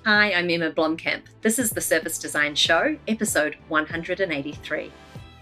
Hi, I'm Emma Blomkamp. This is the Service Design Show, episode 183.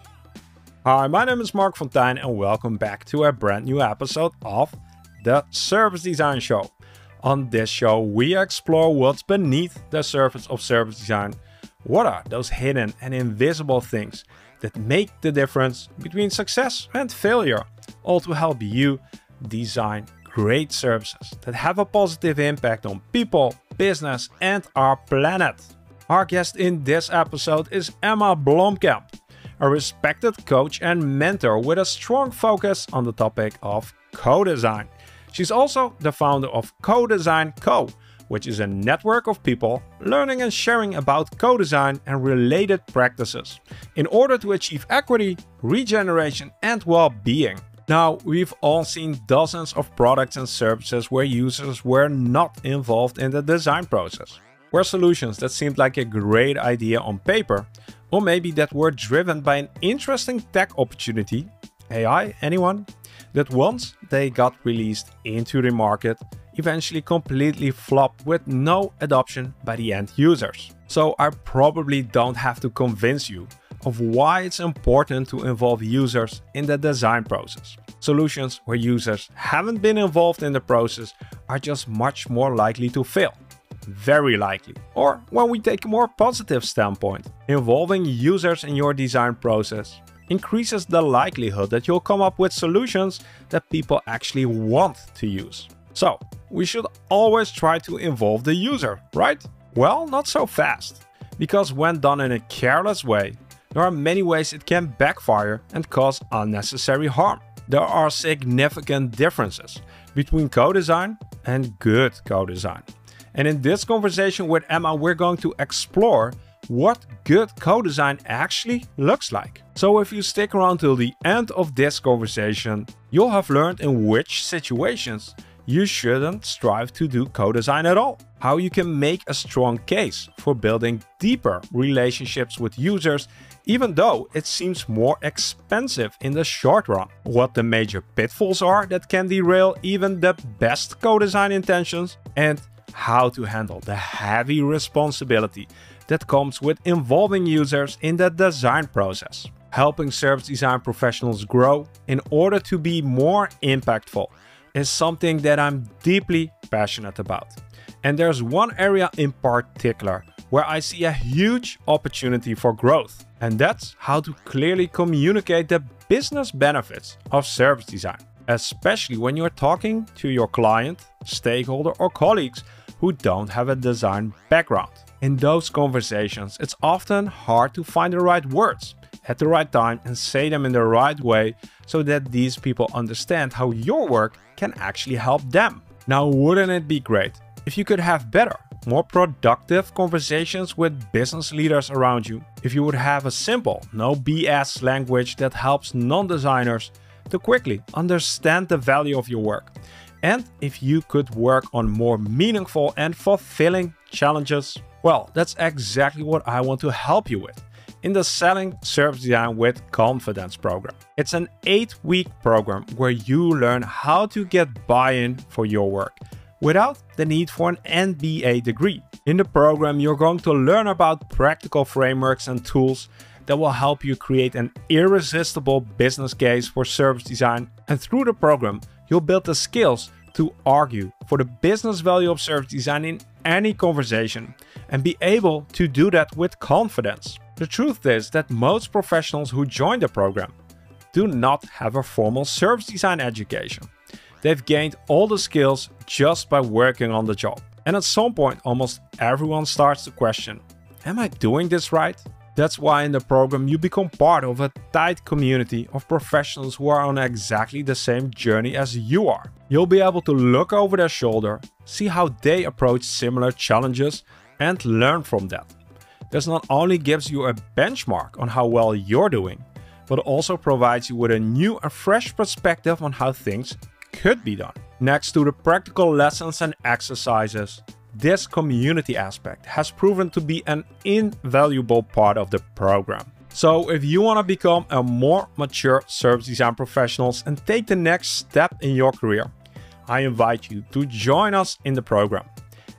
Hi, my name is Mark Fontijn and welcome back to a brand new episode of the Service Design Show. On this show, we explore what's beneath the surface of service design. What are those hidden and invisible things that make the difference between success and failure? All to help you design great services that have a positive impact on people, business, and our planet. Our guest in this episode is Emma Blomkamp, a respected coach and mentor with a strong focus on the topic of co-design. She's also the founder of Co-Design Co., which is a network of people learning and sharing about co-design and related practices in order to achieve equity, regeneration, and well-being. Now, we've all seen dozens of products and services where users were not involved in the design process, where solutions that seemed like a great idea on paper, or maybe that were driven by an interesting tech opportunity, AI, anyone, that once they got released into the market, eventually completely flopped with no adoption by the end users. So I probably don't have to convince you of why it's important to involve users in the design process. Solutions where users haven't been involved in the process are just much more likely to fail. Very likely. Or when we take a more positive standpoint, involving users in your design process increases the likelihood that you'll come up with solutions that people actually want to use. So, we should always try to involve the user, right? Well, not so fast. Because when done in a careless way, there are many ways it can backfire and cause unnecessary harm. There are significant differences between co-design and good co-design. And in this conversation with Emma, we're going to explore what good co-design actually looks like. So if you stick around till the end of this conversation, you'll have learned in which situations you shouldn't strive to do co-design at all. How you can make a strong case for building deeper relationships with users, even though it seems more expensive in the short run. What the major pitfalls are that can derail even the best co-design intentions, and how to handle the heavy responsibility that comes with involving users in the design process. Helping service design professionals grow in order to be more impactful is something that I'm deeply passionate about. And there's one area in particular where I see a huge opportunity for growth. And that's how to clearly communicate the business benefits of service design, especially when you're talking to your client, stakeholder, or colleagues who don't have a design background. In those conversations, it's often hard to find the right words at the right time and say them in the right way so that these people understand how your work can actually help them. Now, wouldn't it be great if you could have better, more productive conversations with business leaders around you? If you would have a simple, no BS language that helps non-designers to quickly understand the value of your work? And if you could work on more meaningful and fulfilling challenges? Well, that's exactly what I want to help you with in the Selling Service Design with Confidence program. It's an 8-week program where you learn how to get buy-in for your work without the need for an MBA degree. In the program, you're going to learn about practical frameworks and tools that will help you create an irresistible business case for service design. And through the program, you'll build the skills to argue for the business value of service design in any conversation and be able to do that with confidence. The truth is that most professionals who join the program do not have a formal service design education. They've gained all the skills just by working on the job. And at some point, almost everyone starts to question, am I doing this right? That's why in the program you become part of a tight community of professionals who are on exactly the same journey as you are. You'll be able to look over their shoulder, see how they approach similar challenges, and learn from that. This not only gives you a benchmark on how well you're doing, but also provides you with a new and fresh perspective on how things could be done. Next to the practical lessons and exercises, this community aspect has proven to be an invaluable part of the program. So if you want to become a more mature service design professional and take the next step in your career, I invite you to join us in the program.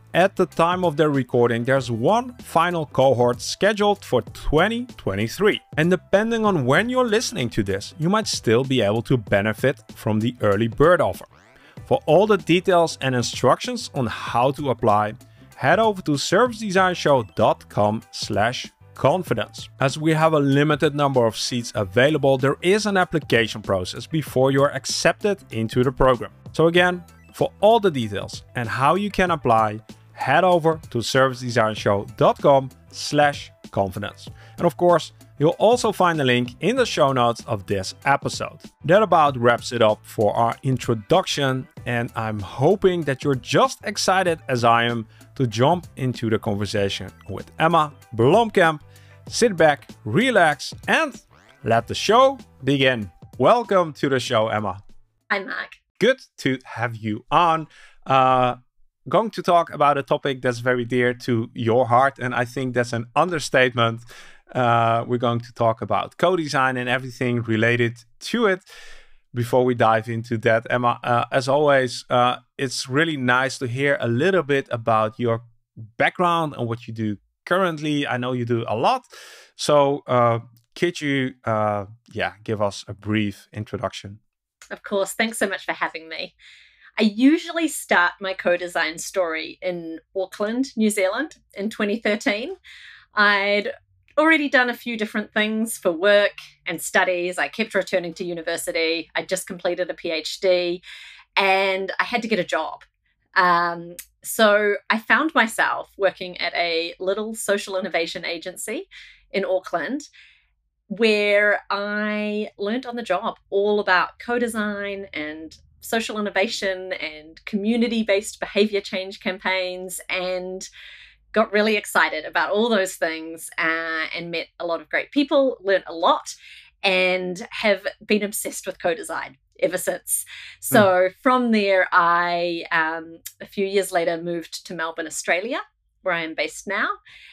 At the time of the recording, there's one final cohort scheduled for 2023. And depending on when you're listening to this, you might still be able to benefit from the early bird offer. For all the details and instructions on how to apply, head over to servicedesignshow.com/confidence. As we have a limited number of seats available, there is an application process before you're accepted into the program. So again, for all the details and how you can apply, head over to servicedesignshow.com/confidence. And of course, you'll also find a link in the show notes of this episode. That about wraps it up for our introduction, and I'm hoping that you're just excited as I am to jump into the conversation with Emma Blomkamp. Sit back, relax, and let the show begin. Welcome to the show, Emma. Hi, Mark. Good to have you on. Going to talk about a topic that's very dear to your heart, and I think that's an understatement. We're going to talk about co-design and everything related to it. Before we dive into that, Emma, as always, it's really nice to hear a little bit about your background and what you do currently. I know you do a lot. So could you give us a brief introduction? Of course. Thanks so much for having me. I usually start my co-design story in Auckland, New Zealand in 2013. I'd already done a few different things for work and studies. I kept returning to university. I just completed a PhD and I had to get a job. So I found myself working at a little social innovation agency in Auckland, where I learned on the job all about co-design and social innovation and community-based behavior change campaigns, and got really excited about all those things and met a lot of great people, learned a lot, and have been obsessed with co-design ever since. So from there, I, a few years later, moved to Melbourne, Australia, where I am based now,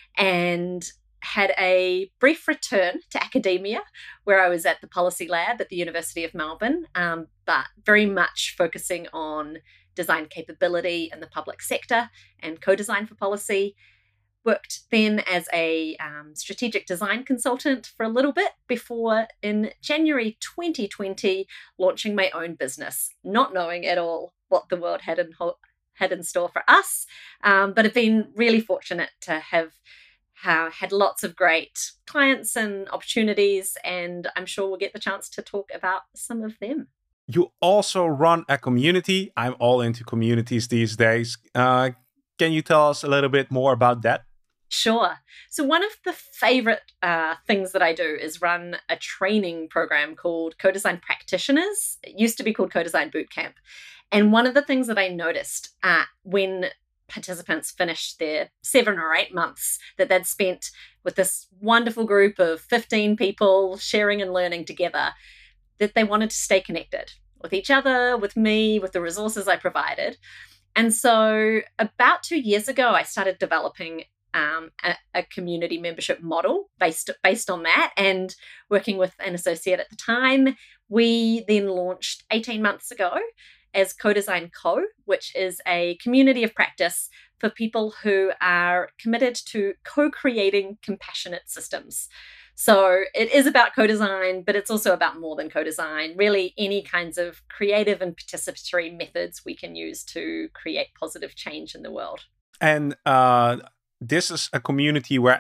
and had a brief return to academia, where I was at the Policy Lab at the University of Melbourne, but very much focusing on design capability in the public sector and co-design for policy. Worked then as a strategic design consultant for a little bit before, in January 2020, launching my own business, not knowing at all what the world had in store for us, but have been really fortunate to have had lots of great clients and opportunities, and I'm sure we'll get the chance to talk about some of them. You also run a community. I'm all into communities these days. Can you tell us a little bit more about that? Sure. So one of the favorite things that I do is run a training program called Co-Design Practitioners. It used to be called Co-Design Bootcamp. And one of the things that I noticed when participants finished their 7 or 8 months that they'd spent with this wonderful group of 15 people sharing and learning together, that they wanted to stay connected with each other, with me, with the resources I provided. And so about 2 years ago, I started developing a community membership model based on that, and working with an associate at the time. We then launched 18 months ago as Co-Design Co., which is a community of practice for people who are committed to co-creating compassionate systems. So it is about co-design, but it's also about more than co-design, really any kinds of creative and participatory methods we can use to create positive change in the world. And this is a community where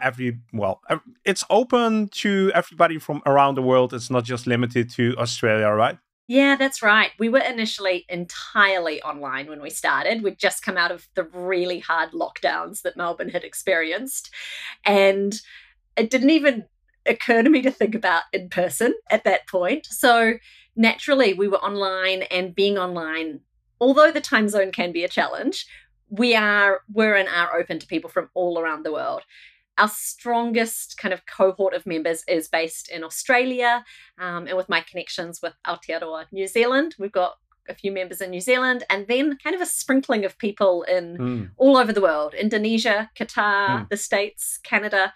it's open to everybody from around the world. It's not just limited to Australia, right? Yeah, that's right. We were initially entirely online when we started. We'd just come out of the really hard lockdowns that Melbourne had experienced. And it didn't even occur to me to think about in person at that point. So naturally, we were online, and being online, although the time zone can be a challenge, we're and are open to people from all around the world. Our strongest kind of cohort of members is based in Australia, and with my connections with Aotearoa New Zealand, we've got a few members in New Zealand, and then kind of a sprinkling of people in all over the world: Indonesia, Qatar, the States, Canada,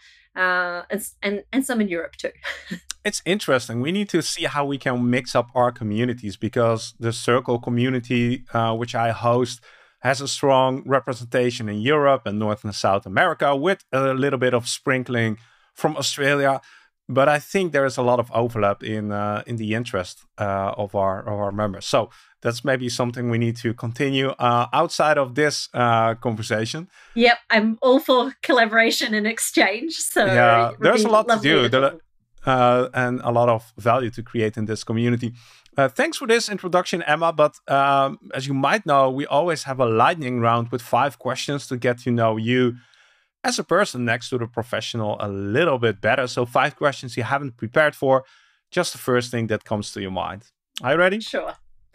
and some in Europe too. It's interesting. We need to see how we can mix up our communities, because the Circle community, which I host, has a strong representation in Europe and North and South America, with a little bit of sprinkling from Australia. But I think there is a lot of overlap in the interest of our members. So that's maybe something we need to continue outside of this conversation. Yep, I'm all for collaboration and exchange. So yeah, there's a lot to do and a lot of value to create in this community. Thanks for this introduction, Emma. But as you might know, we always have a lightning round with 5 questions to get to know you as a person next to the professional a little bit better. So 5 questions you haven't prepared for, just the first thing that comes to your mind. Are you ready? Sure.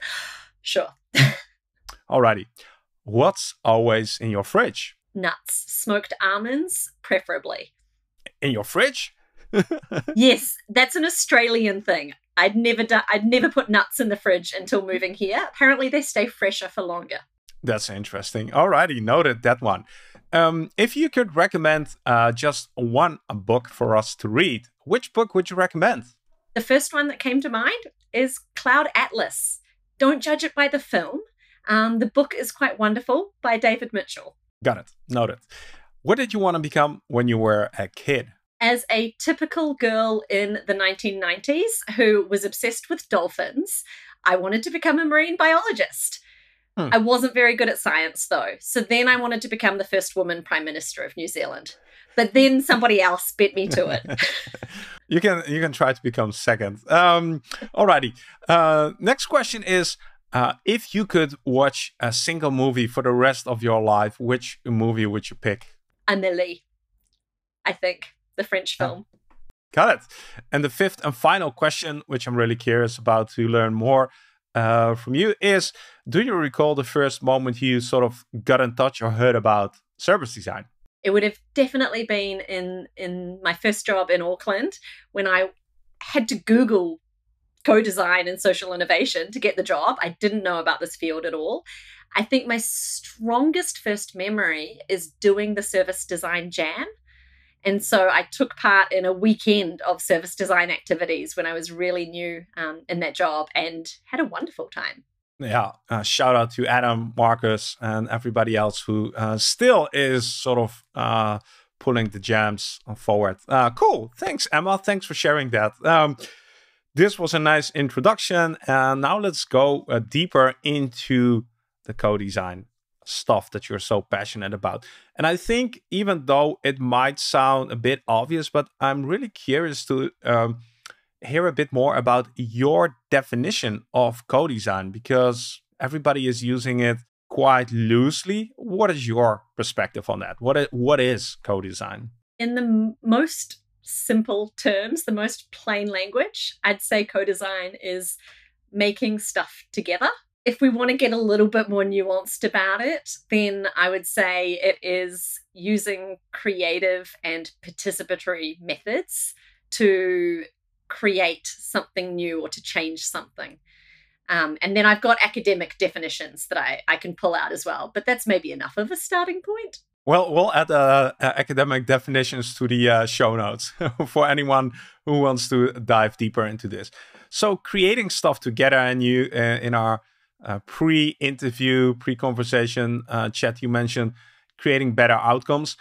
Alrighty. What's always in your fridge? Nuts. Smoked almonds, preferably. In your fridge? Yes, that's an Australian thing. I'd never put nuts in the fridge until moving here. Apparently they stay fresher for longer. That's interesting. Alrighty, noted that one. If you could recommend just one book for us to read, which book would you recommend? The first one that came to mind is Cloud Atlas. Don't judge it by the film. The book is quite wonderful, by David Mitchell. Got it. Noted. What did you want to become when you were a kid? As a typical girl in the 1990s who was obsessed with dolphins, I wanted to become a marine biologist. I wasn't very good at science, though. So then I wanted to become the first woman Prime Minister of New Zealand. But then somebody else beat me to it. You can try to become second. Alrighty. Next question is, if you could watch a single movie for the rest of your life, which movie would you pick? Amélie, I think. The French film. Got it. And the 5th and final question, which I'm really curious about to learn more from you, is, do you recall the first moment you sort of got in touch or heard about service design? It would have definitely been in my first job in Auckland, when I had to Google co-design and social innovation to get the job. I didn't know about this field at all. I think my strongest first memory is doing the service design jam. And so I took part in a weekend of service design activities when I was really new in that job, and had a wonderful time. Yeah, shout out to Adam, Marcus, and everybody else who still is sort of pulling the jams forward. Cool. Thanks, Emma. Thanks for sharing that. This was a nice introduction. And now let's go deeper into the co-design stuff that you're so passionate about. And I think, even though it might sound a bit obvious, but I'm really curious to hear a bit more about your definition of co-design, because everybody is using it quite loosely. What is your perspective on that? What is co-design? In the most simple terms, the most plain language, I'd say co-design is making stuff together. If we want to get a little bit more nuanced about it, then I would say it is using creative and participatory methods to create something new or to change something. And then I've got academic definitions that I can pull out as well, but that's maybe enough of a starting point. Well, we'll add academic definitions to the show notes for anyone who wants to dive deeper into this. So creating stuff together, and you in our pre-interview, pre-conversation chat, you mentioned creating better outcomes.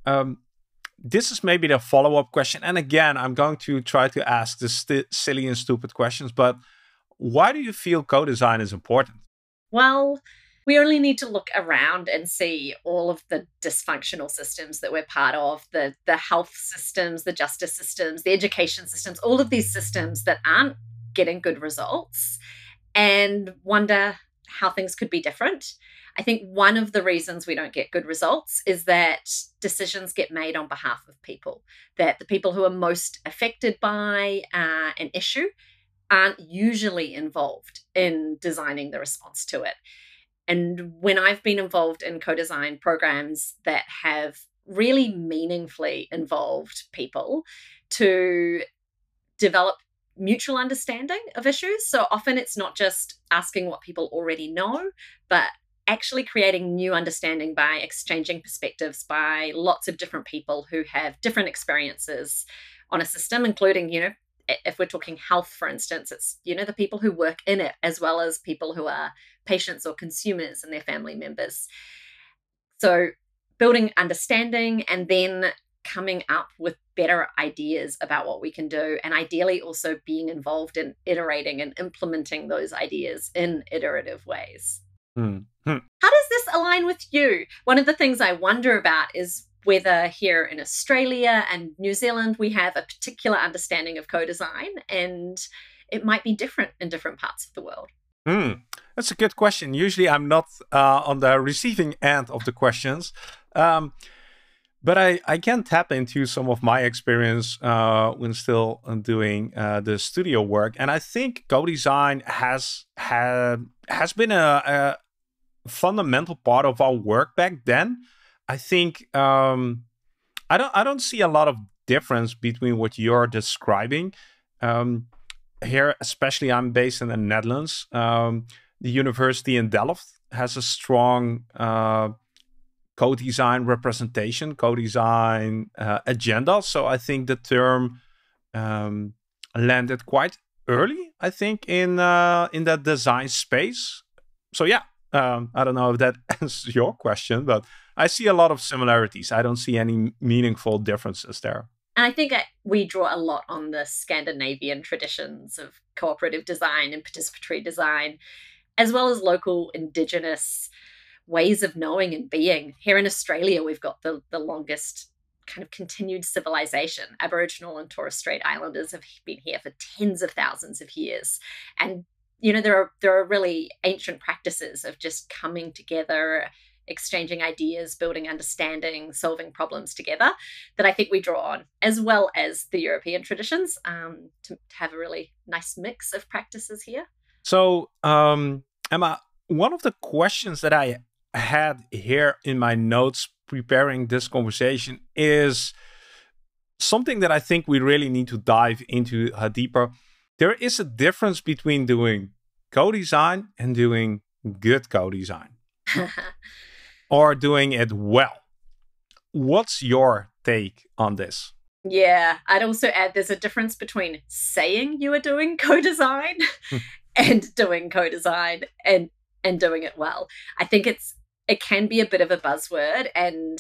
This is maybe the follow-up question. And again, I'm going to try to ask the silly and stupid questions, but why do you feel co-design is important? Well, we only need to look around and see all of the dysfunctional systems that we're part of, the health systems, the justice systems, the education systems, all of these systems that aren't getting good results, and wonder how things could be different. I think one of the reasons we don't get good results is that decisions get made on behalf of people, that the people who are most affected by an issue aren't usually involved in designing the response to it. And when I've been involved in co-design programs that have really meaningfully involved people to develop mutual understanding of issues. So often it's not just asking what people already know, but actually creating new understanding by exchanging perspectives by lots of different people who have different experiences on a system, including, if we're talking health, for instance, it's, the people who work in it, as well as people who are patients or consumers and their family members. So building understanding and then coming up with better ideas about what we can do, and ideally also being involved in iterating and implementing those ideas in iterative ways. How does this align with you? One of the things I wonder about is whether here in Australia and New Zealand we have a particular understanding of co-design, and it might be different in different parts of the world. That's a good question. Usually I'm not on the receiving end of the questions. But I can tap into some of my experience when still doing the studio work. And I think co-design has been a fundamental part of our work back then. I think I don't see a lot of difference between what you're describing. Here, especially I'm based in the Netherlands. The university in Delft has a strong co-design representation, co-design agenda. So I think the term landed quite early, I think, in that design space. So yeah, I don't know if that answers your question, but I see a lot of similarities. I don't see any meaningful differences there. And I think we draw a lot on the Scandinavian traditions of cooperative design and participatory design, as well as local Indigenous ways of knowing and being. Here in Australia, we've got the longest kind of continued civilization. Aboriginal and Torres Strait Islanders have been here for tens of thousands of years. And, there are really ancient practices of just coming together, exchanging ideas, building understanding, solving problems together that I think we draw on, as well as the European traditions, to have a really nice mix of practices here. So, Emma, one of the questions that I had here in my notes preparing this conversation is something that I think we really need to dive into deeper. There is a difference between doing co-design and doing good co-design. Or doing it well. What's your take on this? Yeah, I'd also add there's a difference between saying you are doing co-design and doing co-design and doing it well. I think it can be a bit of a buzzword, and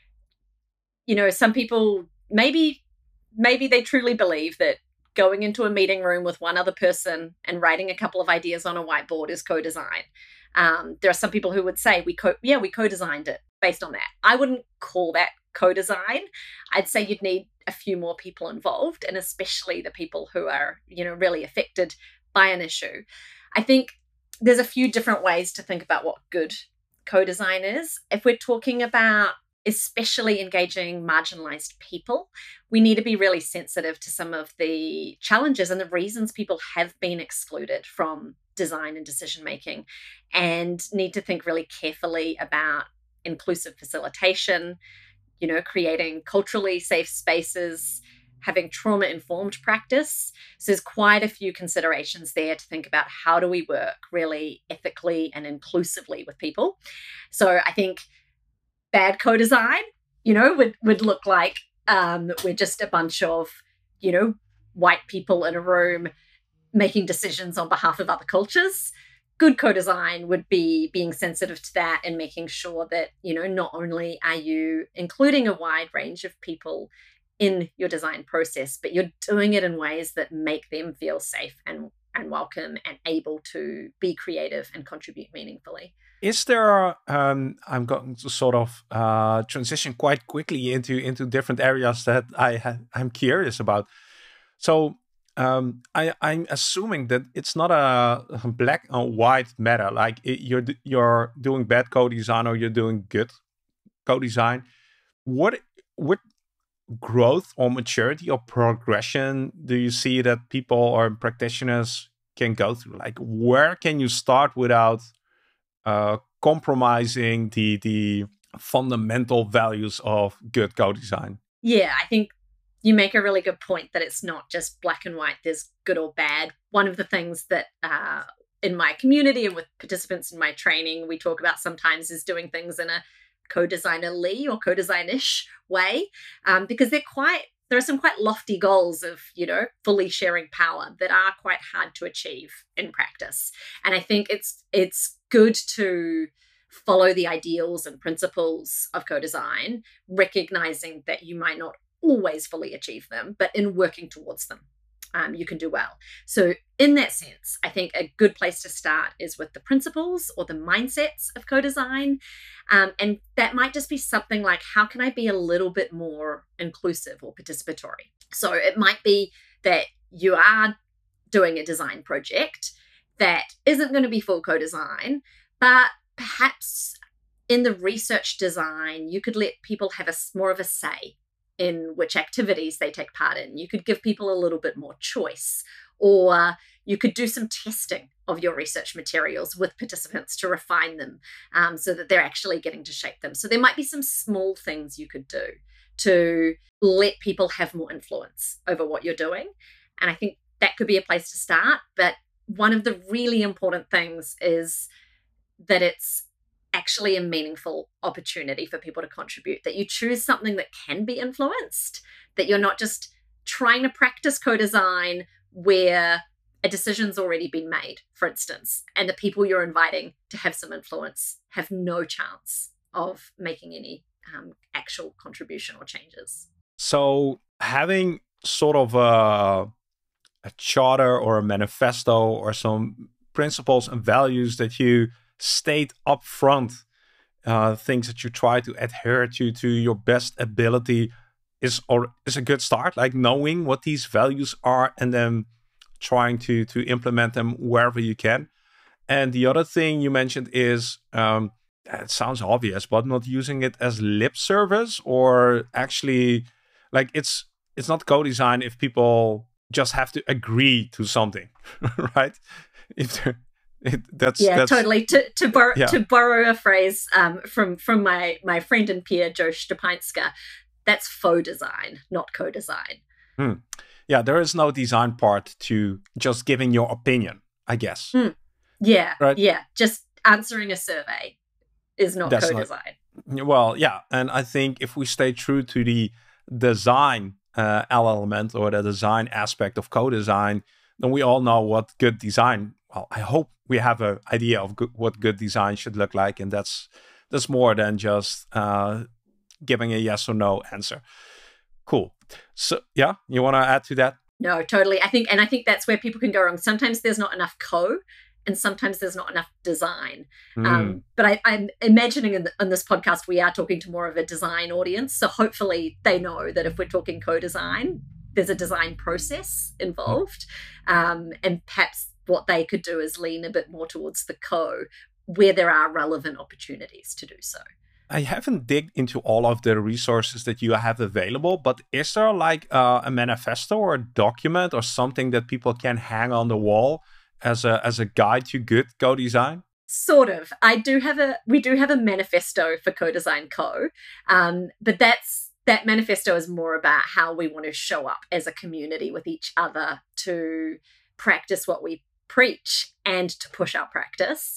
some people maybe they truly believe that going into a meeting room with one other person and writing a couple of ideas on a whiteboard is co-design. There are some people who would say we co-designed it based on that. I wouldn't call that co-design. I'd say you'd need a few more people involved, and especially the people who are, really affected by an issue. I think there's a few different ways to think about what good co-design is. If we're talking about especially engaging marginalized people, we need to be really sensitive to some of the challenges and the reasons people have been excluded from design and decision making, and need to think really carefully about inclusive facilitation, creating culturally safe spaces, having trauma-informed practice. So there's quite a few considerations there to think about how do we work really ethically and inclusively with people. So I think bad co-design, would look like we're just a bunch of, white people in a room making decisions on behalf of other cultures. Good co-design would be being sensitive to that and making sure that, not only are you including a wide range of people in your design process, but you're doing it in ways that make them feel safe and welcome and able to be creative and contribute meaningfully. Is there, I'm going to sort of transition quite quickly into different areas that I'm curious about. So I'm assuming that it's not a black and white matter. Like you're doing bad co-design or you're doing good co-design. What growth or maturity or progression do you see that people or practitioners can go through? Like, where can you start without compromising the fundamental values of good co-design? Yeah, I think you make a really good point that it's not just black and white, there's good or bad. One of the things that in my community and with participants in my training, we talk about sometimes is doing things in a co-designerly or co-design-ish way, because they're there are some quite lofty goals of, fully sharing power that are quite hard to achieve in practice. And I think it's good to follow the ideals and principles of co-design, recognizing that you might not always fully achieve them, but in working towards them, you can do well. So in that sense, I think a good place to start is with the principles or the mindsets of co-design. And that might just be something like, how can I be a little bit more inclusive or participatory? So it might be that you are doing a design project that isn't going to be full co-design, but perhaps in the research design, you could let people have more of a say in which activities they take part in. You could give people a little bit more choice, or you could do some testing of your research materials with participants to refine them so that they're actually getting to shape them. So there might be some small things you could do to let people have more influence over what you're doing. And I think that could be a place to start. But one of the really important things is that it's actually a meaningful opportunity for people to contribute, that you choose something that can be influenced, that you're not just trying to practice co-design where a decision's already been made, for instance, and the people you're inviting to have some influence have no chance of making any actual contribution or changes. So having sort of a charter or a manifesto or some principles and values that you state up front, things that you try to adhere to your best ability is a good start. Like knowing what these values are and then trying to implement them wherever you can. And the other thing you mentioned is, it sounds obvious, but not using it as lip service, or actually, like it's not co-design if people just have to agree to something, right? That's totally. To borrow a phrase from my friend and peer Joe Szczepańska, that's faux design, not co-design. Yeah, there is no design part to just giving your opinion, I guess. Yeah, right? Yeah. Just answering a survey is not co-design. Well, yeah, and I think if we stay true to the design element or the design aspect of co-design, then we all know what good design. Well, I hope we have an idea of what good design should look like, and that's more than just giving a yes or no answer. Cool. So, yeah, you want to add to that? No, totally. I think that's where people can go wrong. Sometimes there's not enough and sometimes there's not enough design. But I'm imagining in this podcast, we are talking to more of a design audience. So hopefully they know that if we're talking co-design, there's a design process involved. And perhaps what they could do is lean a bit more towards the where there are relevant opportunities to do so. I haven't digged into all of the resources that you have available, but is there like a manifesto or a document or something that people can hang on the wall as a guide to good co-design? Sort of. We do have a manifesto for Co-Design Co. But that manifesto is more about how we want to show up as a community with each other to practice what we preach and to push our practice.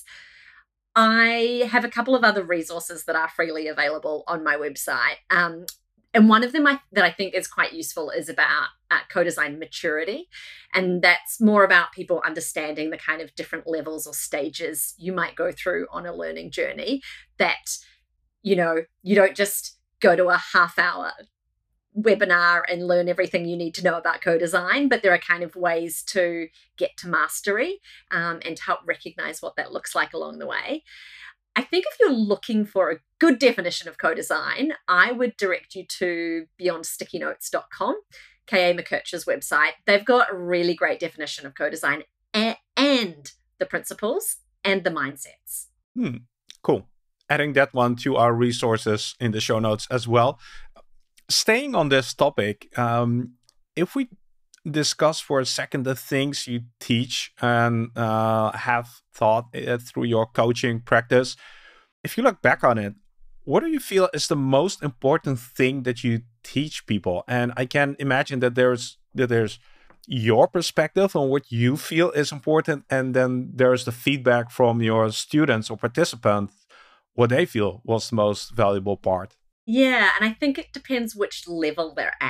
I have a couple of other resources that are freely available on my website. And one of them that I think is quite useful is about co-design maturity. And that's more about people understanding the kind of different levels or stages you might go through on a learning journey, that, you don't just go to a half-hour webinar and learn everything you need to know about co-design, but there are kind of ways to get to mastery and to help recognize what that looks like along the way. I think if you're looking for a good definition of co-design, I would direct you to beyondsticky-notes.com, K.A. McKirch's website. They've got a really great definition of co-design and the principles and the mindsets. Cool. Adding that one to our resources in the show notes as well. Staying on this topic, if we discuss for a second the things you teach and have thought through your coaching practice, if you look back on it, what do you feel is the most important thing that you teach people? And I can imagine that there's your perspective on what you feel is important, and then there's the feedback from your students or participants, what they feel was the most valuable part. Yeah, and I think it depends which level they're at.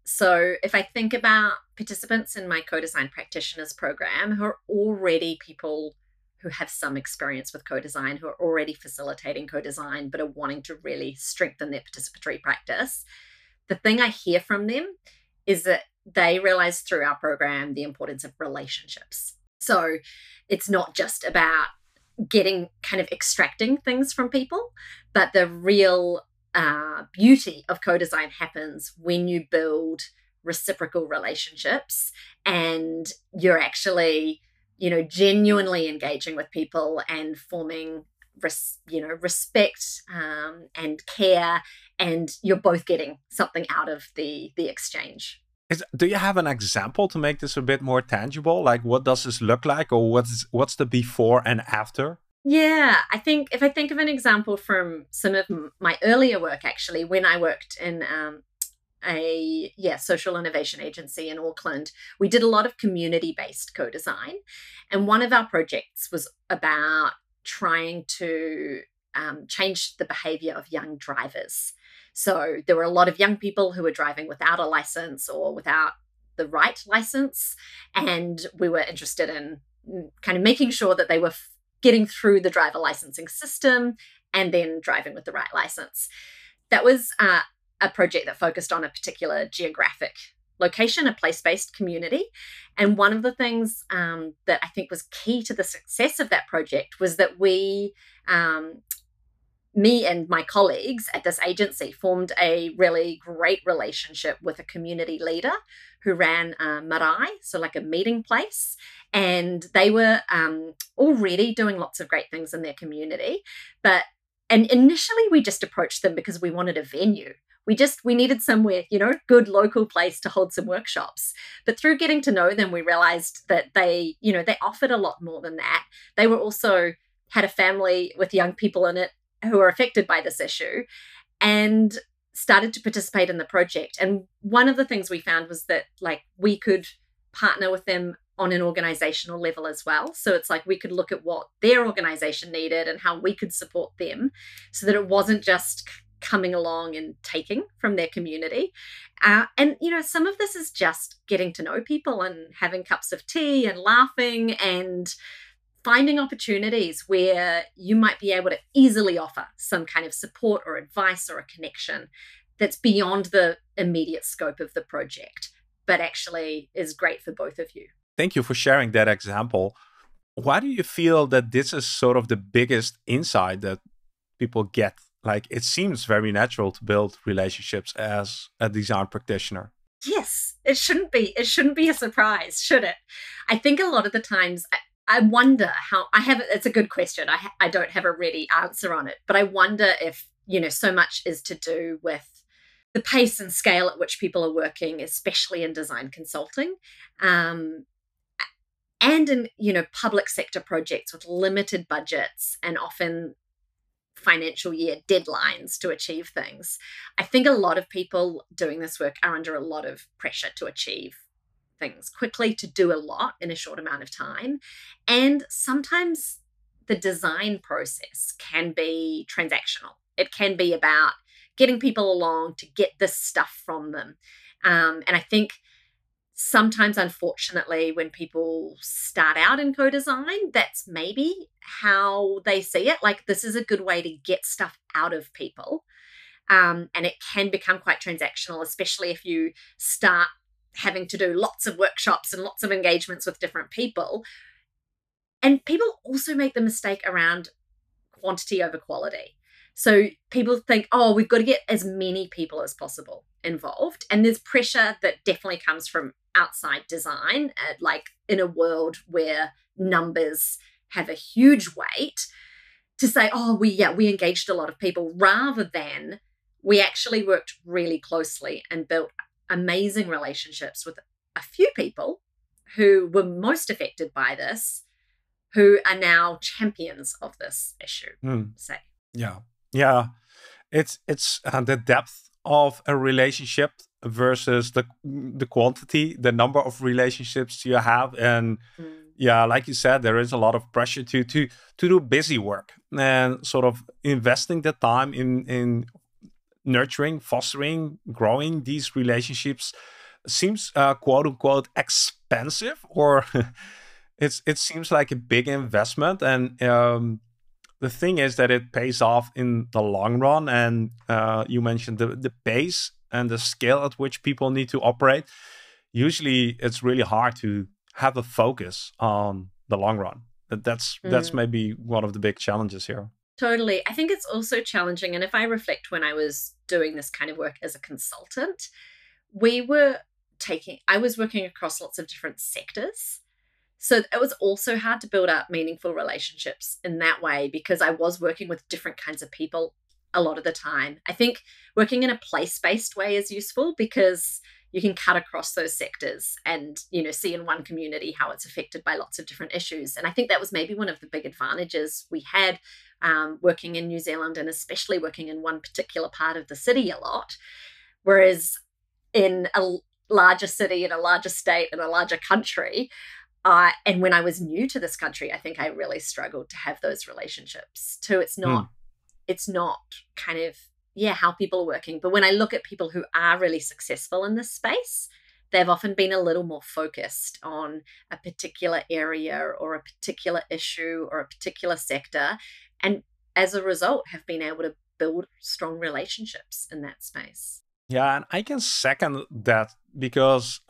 So if I think about participants in my co-design practitioners program who are already people who have some experience with co-design, who are already facilitating co-design, but are wanting to really strengthen their participatory practice, the thing I hear from them is that they realize through our program the importance of relationships. So it's not just about getting kind of extracting things from people, but the real beauty of co-design happens when you build reciprocal relationships and you're actually, genuinely engaging with people and forming, respect and care, and you're both getting something out of the exchange. Do you have an example to make this a bit more tangible? Like, what does this look like, or what's the before and after? Yeah, I think if I think of an example from some of my earlier work, actually, when I worked in a social innovation agency in Auckland, we did a lot of community-based co-design, and one of our projects was about trying to change the behavior of young drivers. So there were a lot of young people who were driving without a license or without the right license, and we were interested in kind of making sure that they were getting through the driver licensing system and then driving with the right license. That was a project that focused on a particular geographic location, a place-based community. And one of the things that I think was key to the success of that project was that me and my colleagues at this agency formed a really great relationship with a community leader who ran a marae, so like a meeting place. And they were already doing lots of great things in their community. And initially we just approached them because we wanted a venue. We needed somewhere, good local place to hold some workshops. But through getting to know them, we realized that they offered a lot more than that. They were also had a family with young people in it who are affected by this issue and started to participate in the project. And one of the things we found was that we could partner with them on an organizational level as well. So it's like we could look at what their organization needed and how we could support them so that it wasn't just coming along and taking from their community. And some of this is just getting to know people and having cups of tea and laughing and finding opportunities where you might be able to easily offer some kind of support or advice or a connection that's beyond the immediate scope of the project, but actually is great for both of you. Thank you for sharing that example. Why do you feel that this is sort of the biggest insight that people get? Like, it seems very natural to build relationships as a design practitioner. Yes, it shouldn't be. It shouldn't be a surprise, should it? I think a lot of the times I wonder it's a good question. I don't have a ready answer on it, but I wonder if, so much is to do with the pace and scale at which people are working, especially in design consulting, and in, public sector projects with limited budgets and often financial year deadlines to achieve things. I think a lot of people doing this work are under a lot of pressure to achieve things quickly, to do a lot in a short amount of time. And sometimes the design process can be transactional. It can be about getting people along to get this stuff from them. And I think sometimes, unfortunately, when people start out in co-design, that's maybe how they see it. Like, this is a good way to get stuff out of people. And it can become quite transactional, especially if you start having to do lots of workshops and lots of engagements with different people. And people also make the mistake around quantity over quality. So people think, we've got to get as many people as possible involved. And there's pressure that definitely comes from outside design, in a world where numbers have a huge weight, to say, we engaged a lot of people, rather than we actually worked really closely and built amazing relationships with a few people who were most affected by this, who are now champions of this issue, say. Yeah. It's the depth of a relationship versus the quantity, the number of relationships you have. And like you said, there is a lot of pressure to do busy work and sort of investing the time in nurturing, fostering, growing these relationships seems quote unquote expensive, or it seems like a big investment. And the thing is that it pays off in the long run. And you mentioned the pace and the scale at which people need to operate. Usually it's really hard to have a focus on the long run. That's maybe one of the big challenges here. Totally. I think it's also challenging. And if I reflect when I was doing this kind of work as a consultant, I was working across lots of different sectors. So it was also hard to build up meaningful relationships in that way, because I was working with different kinds of people a lot of the time. I think working in a place-based way is useful because you can cut across those sectors and, see in one community how it's affected by lots of different issues. And I think that was maybe one of the big advantages we had working in New Zealand, and especially working in one particular part of the city a lot. Whereas in a larger city, in a larger state, in a larger country, and when I was new to this country, I think I really struggled to have those relationships too. It's not kind of, how people are working. But when I look at people who are really successful in this space, they've often been a little more focused on a particular area or a particular issue or a particular sector. And as a result, have been able to build strong relationships in that space. Yeah, and I can second that, because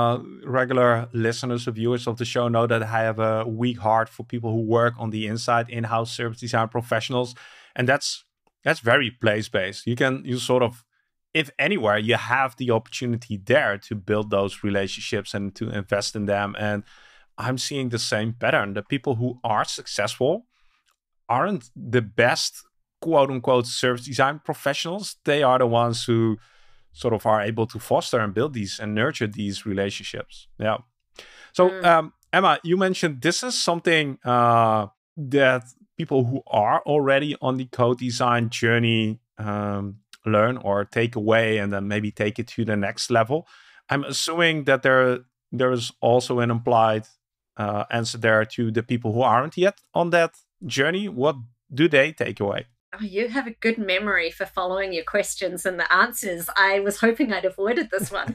regular listeners or viewers of the show know that I have a weak heart for people who work on the inside, in-house service design professionals. And that's very place-based. You sort of, if anywhere, you have the opportunity there to build those relationships and to invest in them. And I'm seeing the same pattern. The people who are successful aren't the best, quote unquote, service design professionals. They are the ones who sort of are able to foster and build these and nurture these relationships. Yeah. So Emma, you mentioned this is something that people who are already on the code design journey learn or take away, and then maybe take it to the next level. I'm assuming that there is also an implied answer there to the people who aren't yet on that journey. What do they take away? Oh, you have a good memory for following your questions and the answers. I was hoping I'd avoided this one.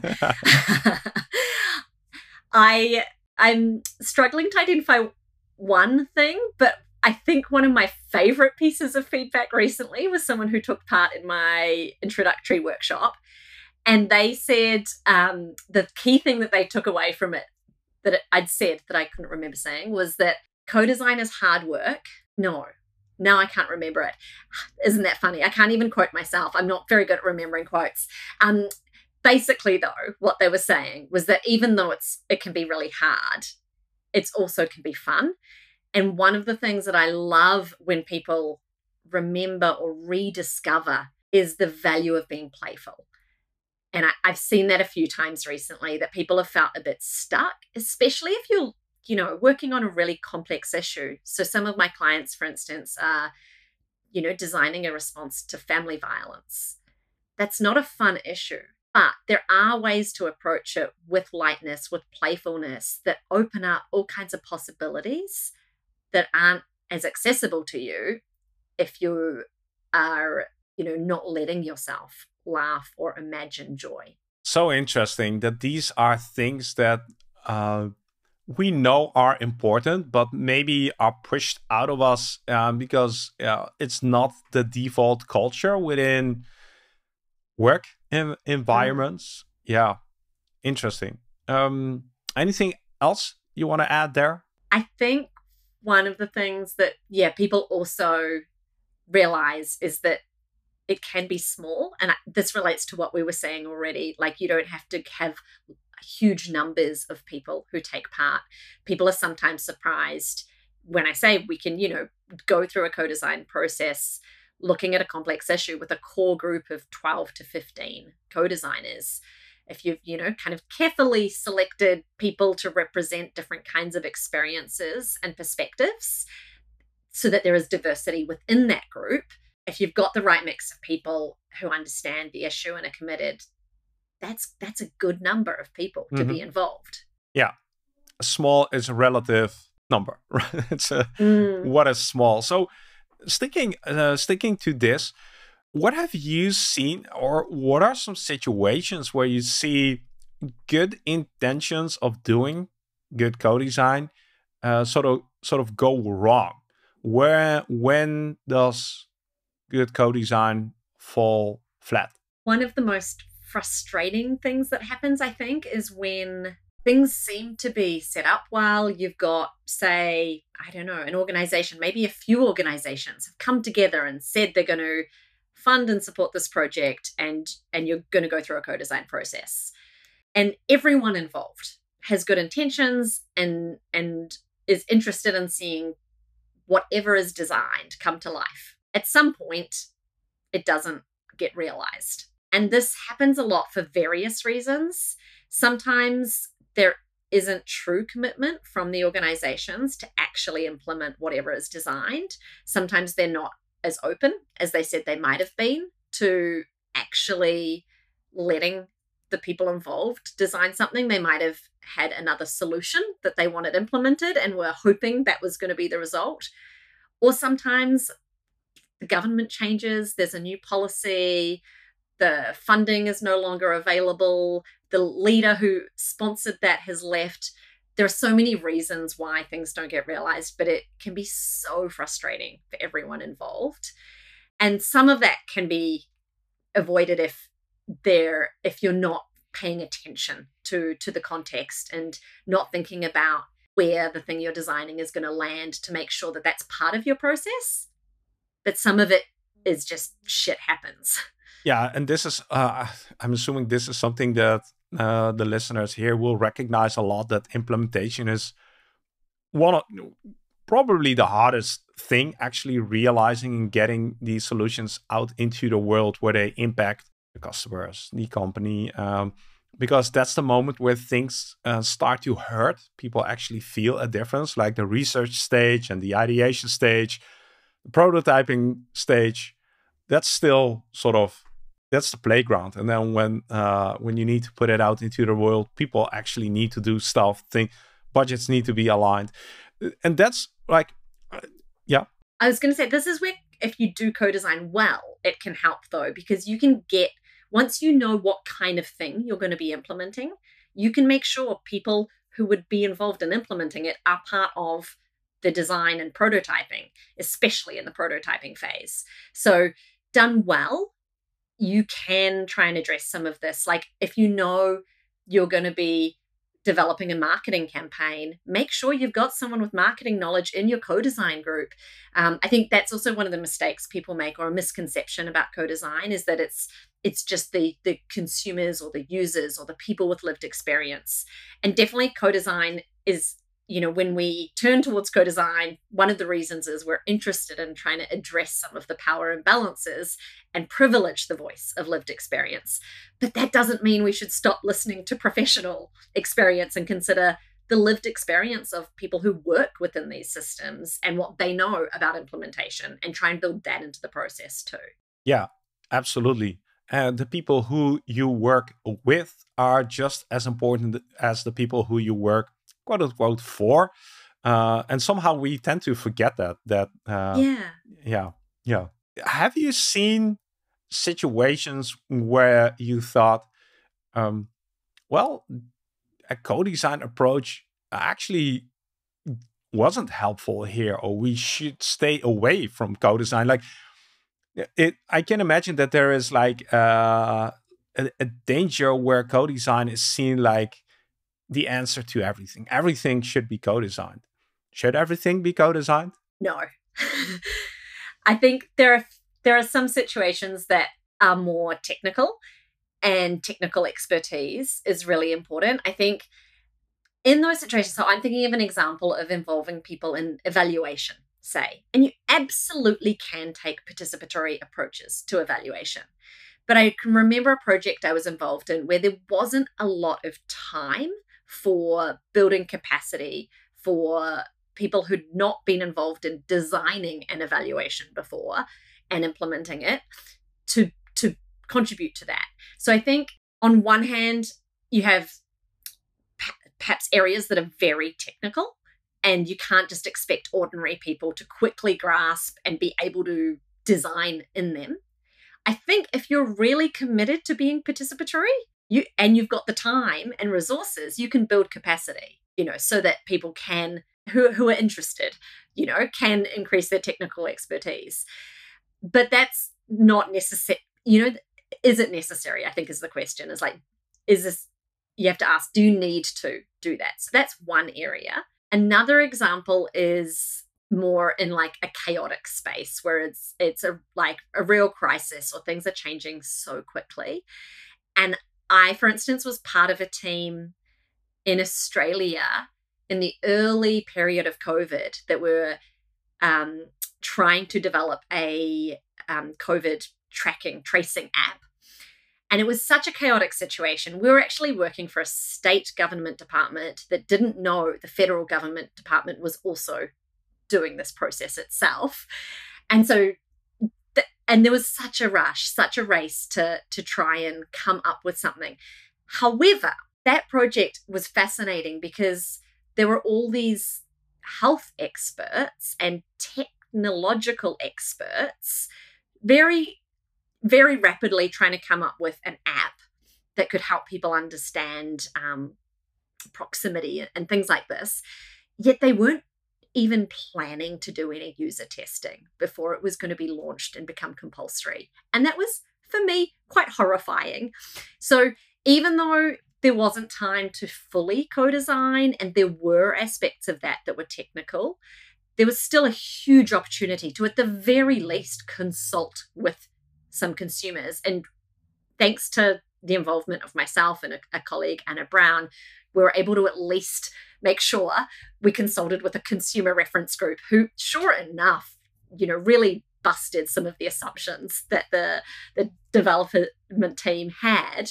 I'm struggling to identify one thing, but I think one of my favorite pieces of feedback recently was someone who took part in my introductory workshop. And they said the key thing that they took away from it, that I'd said that I couldn't remember saying, was that co-design is hard work. No, I can't remember it. Isn't that funny? I can't even quote myself. I'm not very good at remembering quotes. Basically, though, what they were saying was that even though it can be really hard, it also can be fun. And one of the things that I love when people remember or rediscover is the value of being playful. And I've seen that a few times recently, that people have felt a bit stuck, especially if you're working on a really complex issue. So some of my clients, for instance, are, designing a response to family violence. That's not a fun issue, but there are ways to approach it with lightness, with playfulness, that open up all kinds of possibilities that aren't as accessible to you if you are, not letting yourself laugh or imagine joy. So interesting that these are things that we know are important, but maybe are pushed out of us because it's not the default culture within work environments. Yeah, interesting. Anything else you want to add there? I think one of the things that, people also realize is that it can be small. And this relates to what we were saying already. Like, you don't have to have huge numbers of people who take part. People are sometimes surprised when I say we can, go through a co-design process looking at a complex issue with a core group of 12 to 15 co-designers. If you've, kind of carefully selected people to represent different kinds of experiences and perspectives so that there is diversity within that group, if you've got the right mix of people who understand the issue and are committed, that's a good number of people to be involved. Yeah. Small is a relative number, right? It's what is small. So sticking to this, what have you seen, or what are some situations where you see, good intentions of doing good co-design sort of go wrong? When does good co-design fall flat? One of the most frustrating things that happens, I think, is when things seem to be set up well. You've got, say, I don't know, an organization, maybe a few organizations have come together and said they're going to fund and support this project, and you're going to go through a co-design process. And everyone involved has good intentions and is interested in seeing whatever is designed come to life. At some point, it doesn't get realized. And this happens a lot for various reasons. Sometimes there isn't true commitment from the organizations to actually implement whatever is designed. Sometimes they're not as open as they said they might have been to actually letting the people involved design something. They might have had another solution that they wanted implemented and were hoping that was going to be the result. Or sometimes the government changes, there's a new policy, the funding is no longer available, the leader who sponsored that has left. There are so many reasons why things don't get realized, but it can be so frustrating for everyone involved. And some of that can be avoided if you're not paying attention to the context and not thinking about where the thing you're designing is going to land to make sure that that's part of your process. But some of it is just shit happens. Yeah, and this is, I'm assuming this is something that the listeners here will recognize a lot, that implementation is probably the hardest thing, actually realizing and getting these solutions out into the world where they impact the customers, the company, because that's the moment where things start to hurt. People actually feel a difference, like the research stage and the ideation stage, the prototyping stage. That's still that's the playground. And then when you need to put it out into the world, people actually need to do stuff. Budgets need to be aligned, and that's like, yeah. I was going to say, this is where if you do co-design well, it can help though, because you can get, once you know what kind of thing you're going to be implementing, you can make sure people who would be involved in implementing it are part of the design and prototyping, especially in the prototyping phase. So done well, you can try and address some of this. Like if you know you're going to be developing a marketing campaign, make sure you've got someone with marketing knowledge in your co-design group. I think that's also one of the mistakes people make, or a misconception about co-design, is that it's just the consumers or the users or the people with lived experience. And definitely co-design is, when we turn towards co-design, one of the reasons is we're interested in trying to address some of the power imbalances and privilege the voice of lived experience. But that doesn't mean we should stop listening to professional experience and consider the lived experience of people who work within these systems and what they know about implementation, and try and build that into the process too. Yeah, absolutely. And the people who you work with are just as important as the people who you work, quote unquote, for. And somehow we tend to forget that. Yeah. Have you seen situations where you thought, well, a co-design approach actually wasn't helpful here, or we should stay away from co-design? Like, I can imagine that there is like a danger where co-design is seen like the answer to everything. Everything should be co-designed. Should everything be co-designed? No. I think there are some situations that are more technical, and technical expertise is really important. I think in those situations, so I'm thinking of an example of involving people in evaluation, say, and you absolutely can take participatory approaches to evaluation. But I can remember a project I was involved in where there wasn't a lot of time for building capacity for people who'd not been involved in designing an evaluation before and implementing it to contribute to that. So I think on one hand, you have perhaps areas that are very technical, and you can't just expect ordinary people to quickly grasp and be able to design in them. I think if you're really committed to being participatory, you've got the time and resources, you can build capacity, so that people can, who are interested, can increase their technical expertise. But that's not necessary. Is it necessary? I think is the question. Is like, is this, you have to ask, do you need to do that? So that's one area. Another example is more in like a chaotic space where it's a real crisis, or things are changing so quickly. And I, for instance, was part of a team in Australia in the early period of COVID that were trying to develop a COVID tracing app. And it was such a chaotic situation. We were actually working for a state government department that didn't know the federal government department was also doing this process itself. And so, and there was such a rush, such a race to try and come up with something. However, that project was fascinating because there were all these health experts and technological experts very, very rapidly trying to come up with an app that could help people understand proximity and things like this. Yet they weren't even planning to do any user testing before it was going to be launched and become compulsory. And that was, for me, quite horrifying. So even though there wasn't time to fully co-design, and there were aspects of that were technical, there was still a huge opportunity to, at the very least, consult with some consumers. And thanks to the involvement of myself and a colleague, Anna Brown, we were able to at least make sure we consulted with a consumer reference group who, sure enough, really busted some of the assumptions that the development team had.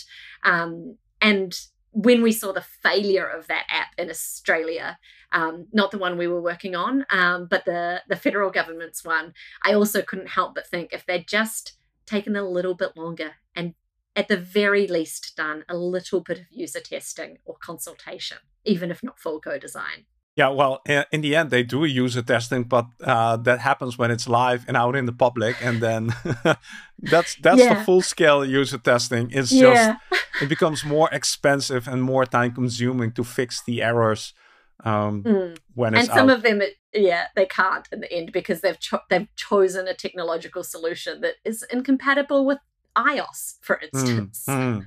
And when we saw the failure of that app in Australia, not the one we were working on, but the federal government's one, I also couldn't help but think, if they'd just taken a little bit longer and at the very least done a little bit of user testing or consultation, even if not full co-design. Yeah, well, in the end, they do user testing, but that happens when it's live and out in the public, and then that's the full-scale user testing. It's just, it becomes more expensive and more time-consuming to fix the errors when it's and some out. of them, they can't in the end because they've chosen a technological solution that is incompatible with iOS, for instance.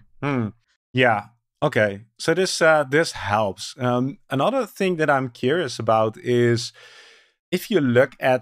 Yeah. Okay, so this helps. Another thing that I'm curious about is, if you look at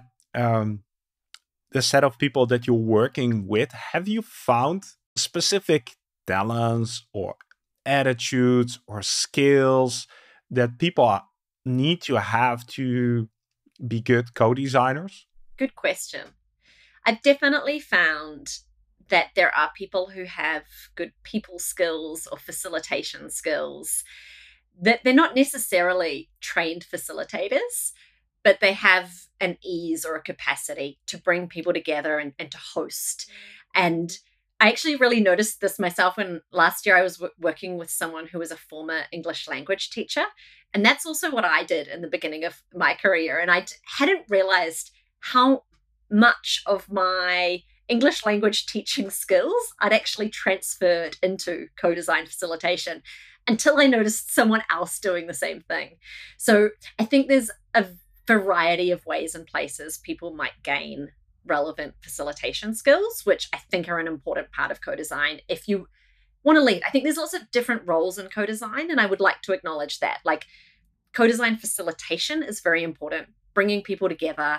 the set of people that you're working with, have you found specific talents or attitudes or skills that people need to have to be good co-designers? Good question. I've definitely found that there are people who have good people skills or facilitation skills, that they're not necessarily trained facilitators, but they have an ease or a capacity to bring people together and to host. And I actually really noticed this myself when last year I was working with someone who was a former English language teacher. And that's also what I did in the beginning of my career. And I hadn't realized how much of my English language teaching skills I'd actually transferred into co-design facilitation until I noticed someone else doing the same thing. So I think there's a variety of ways and places people might gain relevant facilitation skills, which I think are an important part of co-design if you want to lead. I think there's lots of different roles in co-design, and I would like to acknowledge that. Like, co-design facilitation is very important, bringing people together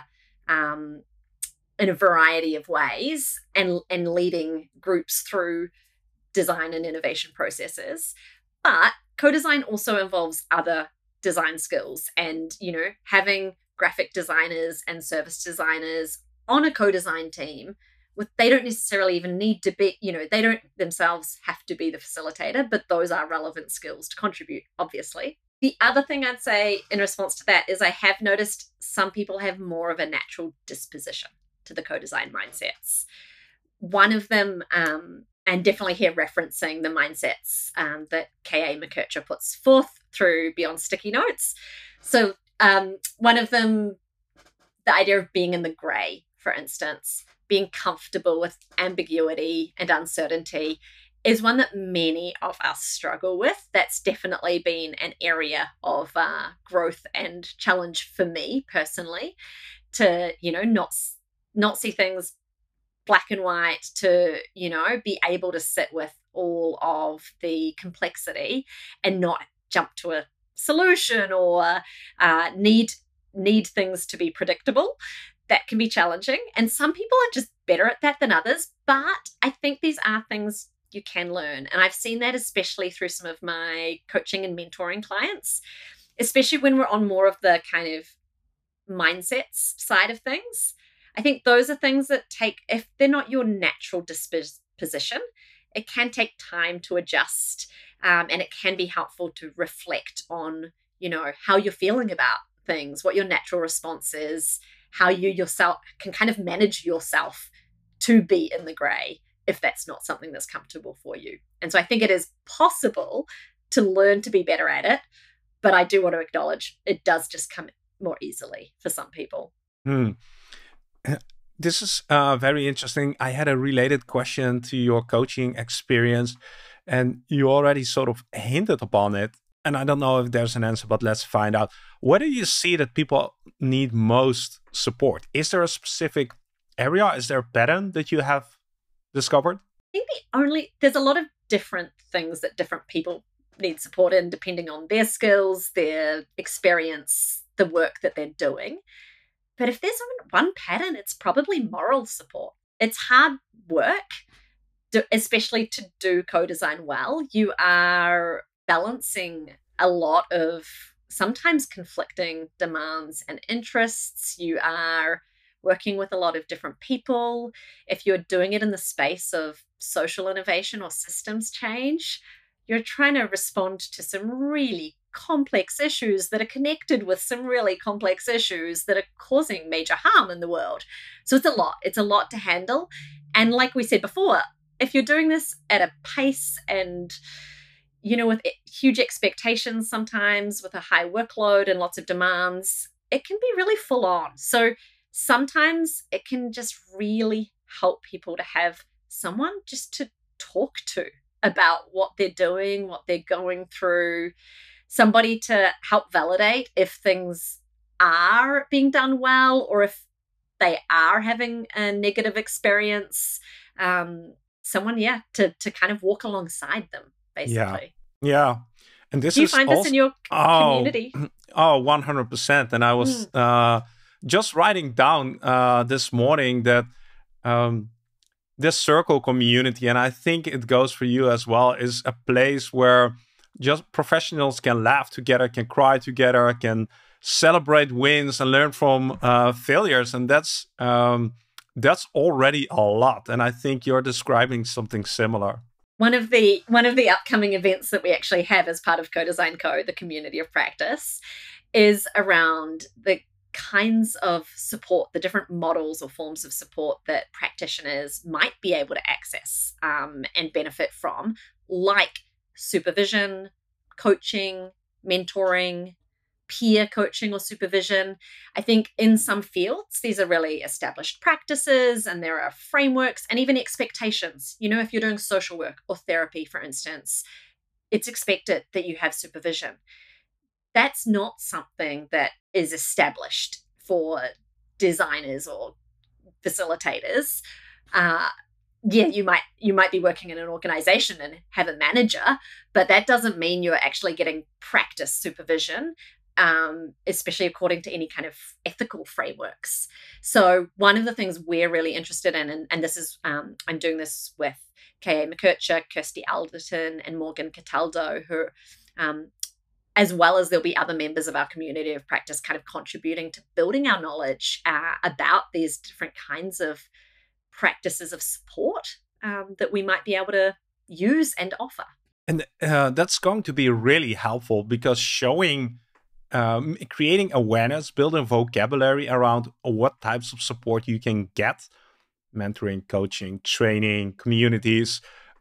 in a variety of ways and leading groups through design and innovation processes. But co-design also involves other design skills, and, having graphic designers and service designers on a co-design team, they don't necessarily even need to be, they don't themselves have to be the facilitator, but those are relevant skills to contribute, obviously. The other thing I'd say in response to that is I have noticed some people have more of a natural disposition to the co-design mindsets. One of them, and definitely here referencing the mindsets that K.A. McKercher puts forth through Beyond Sticky Notes. So one of them, the idea of being in the gray, for instance, being comfortable with ambiguity and uncertainty, is one that many of us struggle with. That's definitely been an area of growth and challenge for me personally, to, not see things black and white, to, be able to sit with all of the complexity and not jump to a solution or need things to be predictable. That can be challenging. And some people are just better at that than others. But I think these are things you can learn. And I've seen that especially through some of my coaching and mentoring clients, especially when we're on more of the kind of mindsets side of things. I think those are things that take, if they're not your natural disposition, it can take time to adjust. And it can be helpful to reflect on, how you're feeling about things, what your natural response is, how you yourself can kind of manage yourself to be in the gray if that's not something that's comfortable for you. And so I think it is possible to learn to be better at it, but I do want to acknowledge it does just come more easily for some people. This is very interesting. I had a related question to your coaching experience, and you already sort of hinted upon it. And I don't know if there's an answer, but let's find out. Where do you see that people need most support? Is there a specific area? Is there a pattern that you have discovered? I think there's a lot of different things that different people need support in, depending on their skills, their experience, the work that they're doing. But if there's one pattern, it's probably moral support. It's hard work, especially to do co-design well. You are balancing a lot of sometimes conflicting demands and interests. You are working with a lot of different people. If you're doing it in the space of social innovation or systems change, you're trying to respond to some really complex issues that are connected with some really complex issues that are causing major harm in the world. So it's a lot. It's a lot to handle. And like we said before, if you're doing this at a pace and, with huge expectations, sometimes with a high workload and lots of demands, it can be really full on. So sometimes it can just really help people to have someone just to talk to about what they're doing, what they're going through, somebody to help validate if things are being done well or if they are having a negative experience. Someone, to kind of walk alongside them, basically. Yeah. And this Do you find this in your community? 100%. And I was just writing down this morning that this circle community, and I think it goes for you as well, is a place where just professionals can laugh together, can cry together, can celebrate wins and learn from failures. And that's already a lot. And I think you're describing something similar. One of the upcoming events that we actually have as part of Co-Design Co, the community of practice, is around the kinds of support, the different models or forms of support that practitioners might be able to access and benefit from, like supervision, coaching, mentoring, peer coaching or supervision. I think in some fields, these are really established practices and there are frameworks and even expectations. If you're doing social work or therapy, for instance, it's expected that you have supervision. That's not something that is established for designers or facilitators. You might be working in an organization and have a manager, but that doesn't mean you're actually getting practice supervision, especially according to any kind of ethical frameworks. So one of the things we're really interested in, and this is, I'm doing this with K.A. McKercher, Kirsty Alderton, and Morgan Cataldo, who, as well as there'll be other members of our community of practice kind of contributing to building our knowledge about these different kinds of practices of support that we might be able to use and offer. And that's going to be really helpful because creating awareness, building vocabulary around what types of support you can get, mentoring, coaching, training, communities,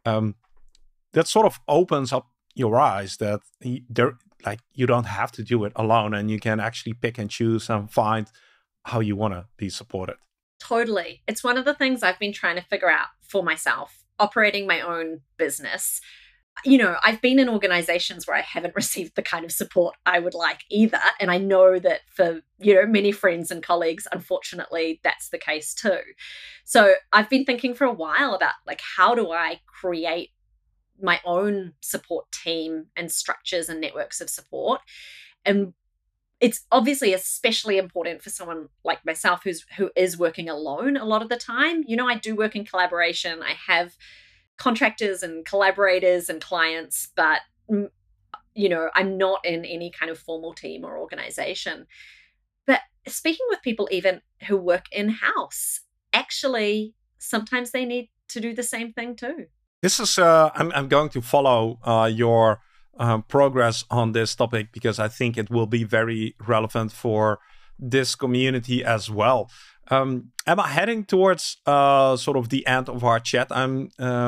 that sort of opens up your eyes that you don't have to do it alone and you can actually pick and choose and find how you want to be supported. Totally. It's one of the things I've been trying to figure out for myself operating my own business, you know, I've been in organizations where I haven't received the kind of support I would like either. And I know that for, you know, many friends and colleagues, unfortunately, that's the case too. So I've been thinking for a while about like, how do I create my own support team and structures and networks of support? And it's obviously especially important for someone like myself who is working alone a lot of the time. You know, I do work in collaboration. I have contractors and collaborators and clients, but you know, I'm not in any kind of formal team or organization. But speaking with people even who work in-house, actually sometimes they need to do the same thing too. This is I'm going to follow your progress on this topic because I think it will be very relevant for this community as well. Emma, heading towards sort of the end of our chat, I'm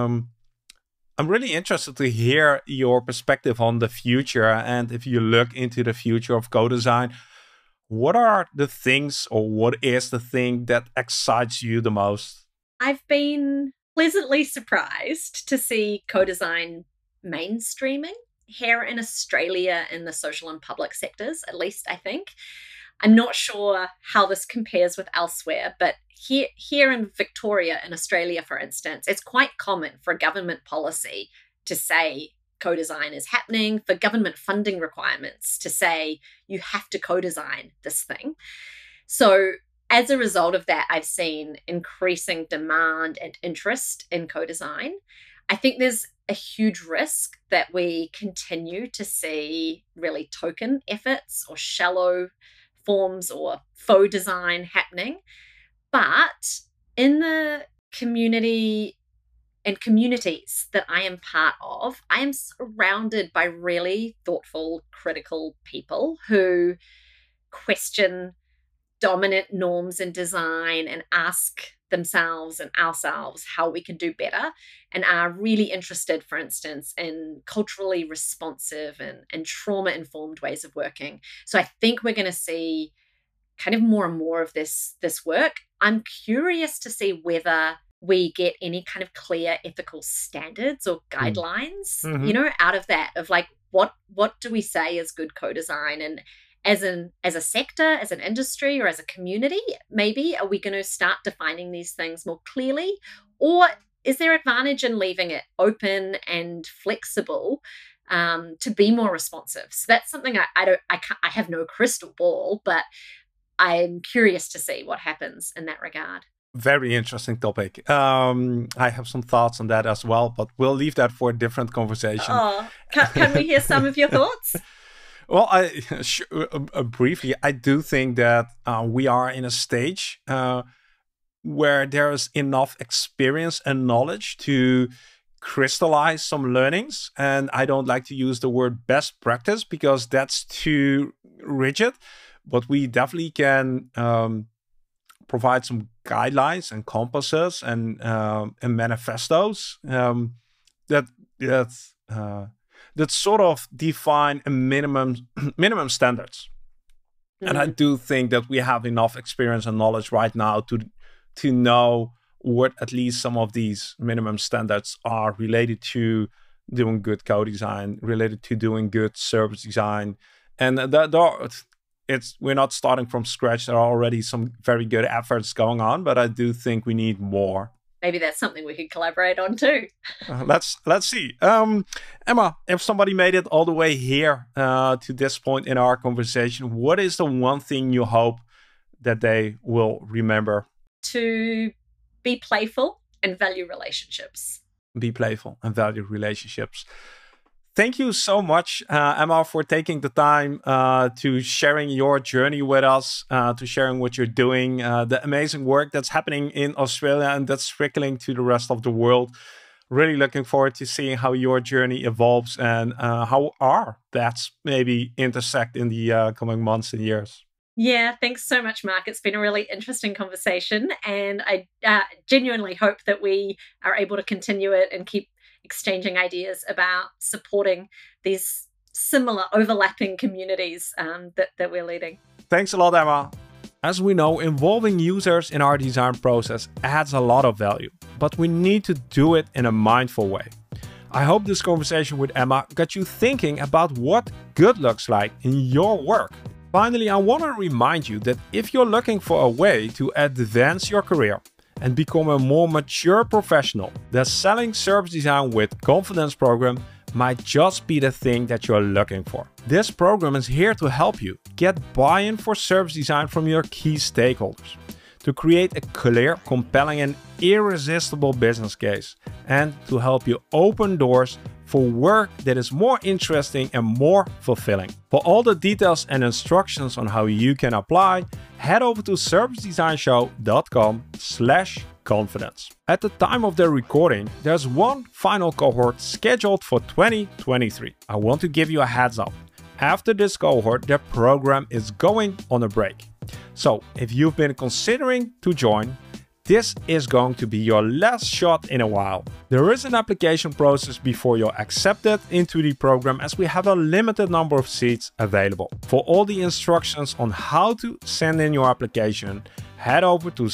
really interested to hear your perspective on the future. And if you look into the future of co-design, what are the things, or what is the thing that excites you the most? I've been pleasantly surprised to see co-design mainstreaming here in Australia in the social and public sectors, at least I think. I'm not sure how this compares with elsewhere, but here in Victoria, in Australia, for instance, it's quite common for government policy to say co-design is happening, for government funding requirements to say you have to co-design this thing. So as a result of that, I've seen increasing demand and interest in co-design. I think there's a huge risk that we continue to see really token efforts or shallow forms or faux design happening. But in the community and communities that I am part of, I am surrounded by really thoughtful, critical people who question dominant norms in design and ask themselves and ourselves how we can do better, and are really interested, for instance, in culturally responsive and trauma-informed ways of working. So I think we're going to see kind of more and more of this work. I'm curious to see whether we get any kind of clear ethical standards or guidelines, you know, out of that, of like, what do we say is good co-design? And as a sector, as an industry, or as a community, maybe are we going to start defining these things more clearly? Or is there advantage in leaving it open and flexible to be more responsive? So that's something I have no crystal ball, but I'm curious to see what happens in that regard. Very interesting topic. I have some thoughts on that as well, but we'll leave that for a different conversation. Oh, can we hear some of your thoughts? Well, briefly, I do think that we are in a stage where there is enough experience and knowledge to crystallize some learnings. And I don't like to use the word best practice because that's too rigid, but we definitely can provide some guidelines and compasses and manifestos that sort of define a minimum standards. And I do think that we have enough experience and knowledge right now to know what at least some of these minimum standards are related to doing good co-design, related to doing good service design. And we're not starting from scratch. There are already some very good efforts going on, but I do think we need more. Maybe that's something we could collaborate on too. Let's see. Emma, if somebody made it all the way here to this point in our conversation, what is the one thing you hope that they will remember? To be playful and value relationships. Be playful and value relationships. Thank you so much, Emma, for taking the time to sharing your journey with us, to sharing what you're doing, the amazing work that's happening in Australia and that's trickling to the rest of the world. Really looking forward to seeing how your journey evolves and how our paths maybe intersect in the coming months and years. Yeah, thanks so much, Mark. It's been a really interesting conversation, and I genuinely hope that we are able to continue it and keep exchanging ideas about supporting these similar overlapping communities that we're leading. Thanks a lot, Emma. As we know, involving users in our design process adds a lot of value, but we need to do it in a mindful way. I hope this conversation with Emma got you thinking about what good looks like in your work. Finally, I want to remind you that if you're looking for a way to advance your career and become a more mature professional, the Selling Service Design with Confidence program might just be the thing that you're looking for. This program is here to help you get buy-in for service design from your key stakeholders, to create a clear, compelling and irresistible business case, and to help you open doors for work that is more interesting and more fulfilling. For all the details and instructions on how you can apply, head over to servicedesignshow.com/confidence. At the time of the recording, there's one final cohort scheduled for 2023. I want to give you a heads up. After this cohort, the program is going on a break. So if you've been considering to join, this is going to be your last shot in a while. There is an application process before you're accepted into the program, as we have a limited number of seats available. For all the instructions on how to send in your application, head over to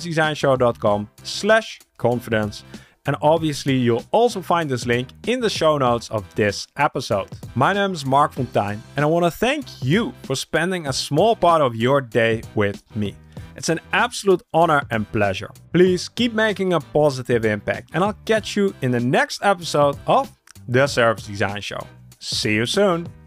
servicedesignshow.com/confidence. And obviously you'll also find this link in the show notes of this episode. My name is Mark Fontijn, and I want to thank you for spending a small part of your day with me. It's an absolute honor and pleasure. Please keep making a positive impact, and I'll catch you in the next episode of The Service Design Show. See you soon.